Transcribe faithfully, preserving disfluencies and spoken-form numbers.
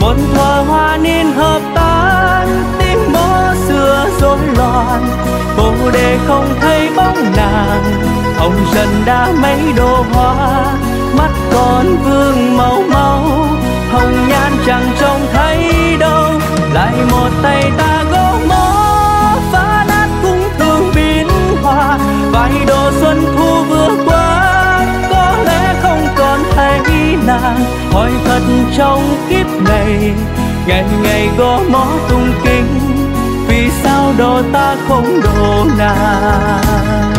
một thuở hoa niên hợp tan, tiếng mõ xưa rối loạn. Bồ đề không thấy bóng nàng, hồng trần đã mấy độ hoa. Mắt còn vương màu máu, hồng nhan chẳng trông thấy đâu. Lại một tay ta gõ mõ, phá nát cung thương biến hoa. Vài độ xuân thu vừa qua, có lẽ không còn thấy nàng. Hỏi thật trong kiếp này, ngày ngày gõ mõ tung kinh, vì sao độ ta không độ nàng.